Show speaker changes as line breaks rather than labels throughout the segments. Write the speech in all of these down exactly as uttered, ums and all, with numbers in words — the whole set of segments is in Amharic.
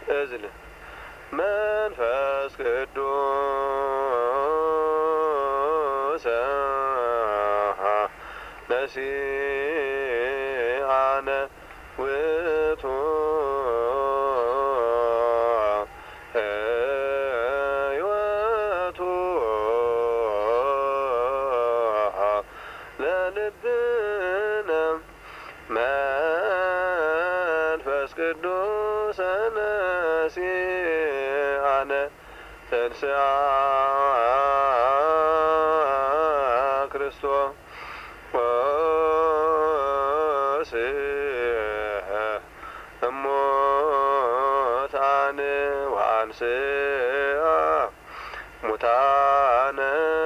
እዝል መንፈስ ቅዱስ ነሲአነ ውእቱ ሕይወቱ ለልብነ መንፈስ ቅዱስ ነሲአነ ተንሥአ ክርስቶስ እሙታን ወአንሥአ ሙታነ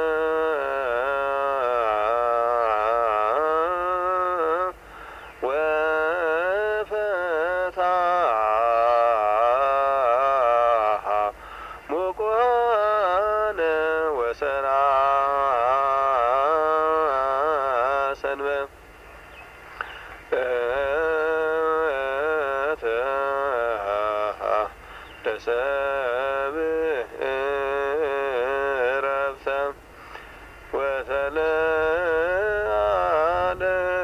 ወፈትሐ ሙቁሃነ ወሠርዐ ሰንበተ ለሰብእ ዕረፍተ ወተለዓለ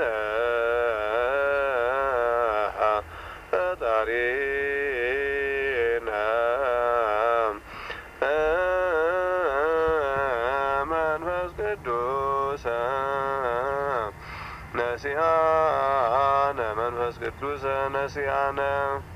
ፈጣሪነ መንፈስ ቅዱስ ነሲአነ መንፈስ ቅዱስ ነሲአነ